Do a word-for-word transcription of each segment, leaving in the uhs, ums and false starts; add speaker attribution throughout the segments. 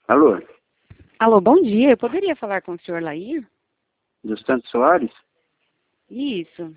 Speaker 1: Alô,
Speaker 2: Alô, bom dia. Eu poderia falar com o senhor Lair?
Speaker 1: dos Santos Soares?
Speaker 2: Isso.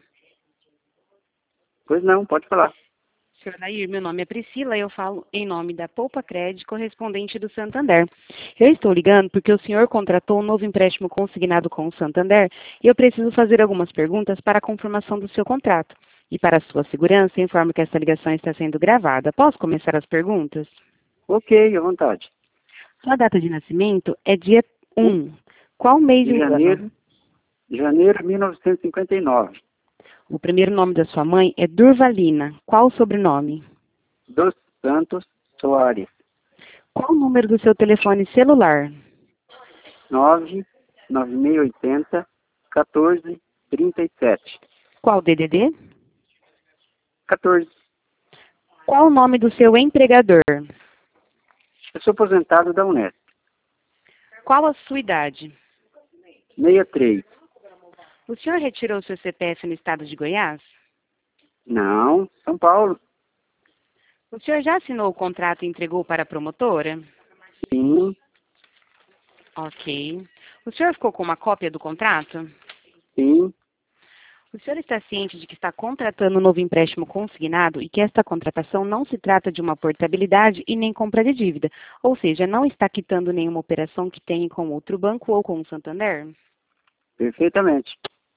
Speaker 1: Pois não, pode falar.
Speaker 2: Senhor Lair, meu nome é Priscila e eu falo em nome da Poupa Crédito, correspondente do Santander. Eu estou ligando porque o senhor contratou um novo empréstimo consignado com o Santander e eu preciso fazer algumas perguntas para a confirmação do seu contrato. E para a sua segurança, informo que essa ligação está sendo gravada. Posso começar as perguntas?
Speaker 1: Ok, à vontade.
Speaker 2: Sua data de nascimento é dia um. Qual mês
Speaker 1: De
Speaker 2: e o ano?
Speaker 1: janeiro, janeiro de mil novecentos e cinquenta e nove.
Speaker 2: O primeiro nome da sua mãe é Durvalina. Qual o sobrenome?
Speaker 1: Dos Santos Soares.
Speaker 2: Qual o número do seu telefone celular?
Speaker 1: nove nove seis oito zero, quatorze, trinta e sete.
Speaker 2: Qual o D D D?
Speaker 1: quatorze.
Speaker 2: Qual o nome do seu empregador?
Speaker 1: Eu sou aposentado da Unesp.
Speaker 2: Qual a sua idade?
Speaker 1: sessenta e três.
Speaker 2: O senhor retirou seu C P F no estado de Goiás?
Speaker 1: Não, São Paulo.
Speaker 2: O senhor já assinou o contrato e entregou para a promotora?
Speaker 1: Sim,
Speaker 2: Ok. O senhor ficou com uma cópia do contrato?
Speaker 1: sim,
Speaker 2: O senhor está ciente de que está contratando um novo empréstimo consignado e que esta contratação não se trata de uma portabilidade e nem compra de dívida, ou seja, não está quitando nenhuma operação que tenha com outro banco ou com o Santander?
Speaker 1: perfeitamente.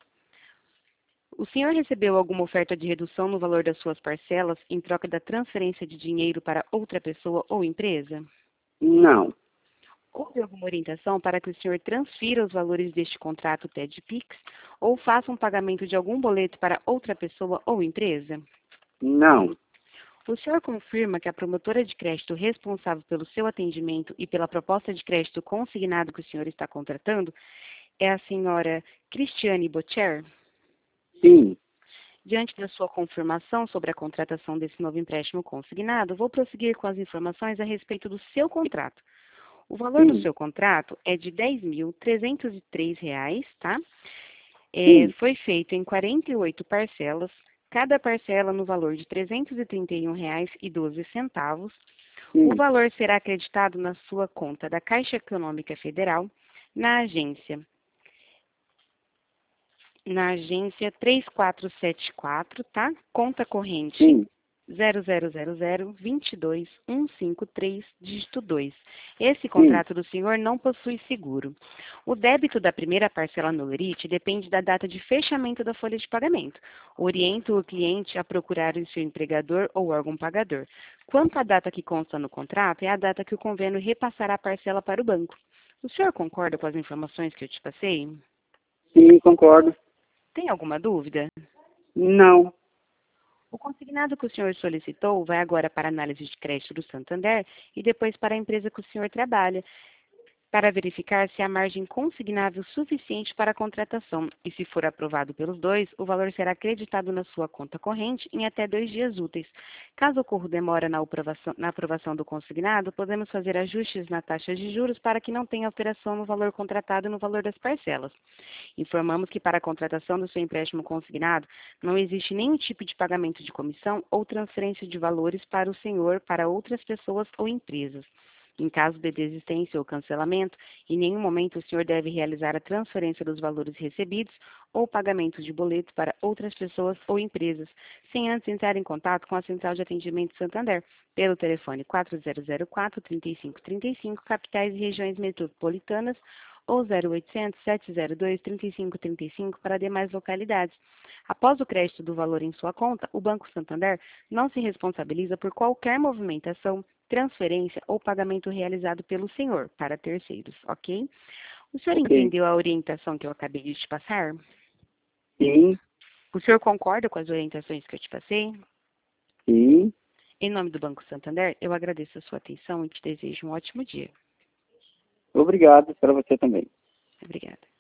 Speaker 2: O senhor recebeu alguma oferta de redução no valor das suas parcelas em troca da transferência de dinheiro para outra pessoa ou empresa?
Speaker 1: Não,
Speaker 2: Houve alguma orientação para que o senhor transfira os valores deste contrato T E D Pix ou faça um pagamento de algum boleto para outra pessoa ou empresa?
Speaker 1: não,
Speaker 2: O senhor confirma que a promotora de crédito responsável pelo seu atendimento e pela proposta de crédito consignado que o senhor está contratando é a senhora Cristiane Bocher?
Speaker 1: sim,
Speaker 2: Diante da sua confirmação sobre a contratação desse novo empréstimo consignado, vou prosseguir com as informações a respeito do seu contrato. O valor do
Speaker 1: sim,
Speaker 2: seu contrato é de dez mil trezentos e três reais, tá? É,
Speaker 1: sim,
Speaker 2: foi feito em quarenta e oito parcelas, cada parcela no valor de trezentos e trinta e um reais e doze centavos. O
Speaker 1: sim,
Speaker 2: valor será acreditado na sua conta da Caixa Econômica Federal, na agência na agência três quatro sete quatro, tá? Conta corrente
Speaker 1: sim,
Speaker 2: zero zero zero zero vinte e dois um cinco três, dígito dois. Esse
Speaker 1: sim,
Speaker 2: contrato do senhor não possui seguro. O débito da primeira parcela no Lerite depende da data de fechamento da folha de pagamento. Oriento o cliente a procurar o seu empregador ou órgão pagador. Quanto à data que consta no contrato, é a data que o convênio repassará a parcela para o banco. O senhor concorda com as informações que eu te passei?
Speaker 1: sim, concordo.
Speaker 2: Tem alguma dúvida?
Speaker 1: Não,
Speaker 2: O consignado que o senhor solicitou vai agora para a análise de crédito do Santander e depois para a empresa que o senhor trabalha, para verificar se há margem consignável suficiente para a contratação. E se for aprovado pelos dois, o valor será acreditado na sua conta corrente em até dois dias úteis. Caso ocorra demora na aprovação, na aprovação do consignado, podemos fazer ajustes na taxa de juros para que não tenha alteração no valor contratado e no valor das parcelas. Informamos que para a contratação do seu empréstimo consignado, não existe nenhum tipo de pagamento de comissão ou transferência de valores para o senhor, para outras pessoas ou empresas. Em caso de desistência ou cancelamento, em nenhum momento o senhor deve realizar a transferência dos valores recebidos ou pagamento de boletos para outras pessoas ou empresas, sem antes entrar em contato com a Central de Atendimento Santander, pelo telefone quatro zero zero quatro, três cinco três cinco, capitais e regiões metropolitanas, ou zero oitocentos, sete zero dois, trinta e cinco trinta e cinco para demais localidades. Após o crédito do valor em sua conta, o Banco Santander não se responsabiliza por qualquer movimentação, transferência ou pagamento realizado pelo senhor para terceiros, ok? O senhor
Speaker 1: ok.
Speaker 2: entendeu a orientação que eu acabei de te passar?
Speaker 1: Sim,
Speaker 2: O senhor concorda com as orientações que eu te passei?
Speaker 1: sim.
Speaker 2: Em nome do Banco Santander, eu agradeço a sua atenção e te desejo um ótimo dia.
Speaker 1: Obrigado para você também.
Speaker 2: Obrigada.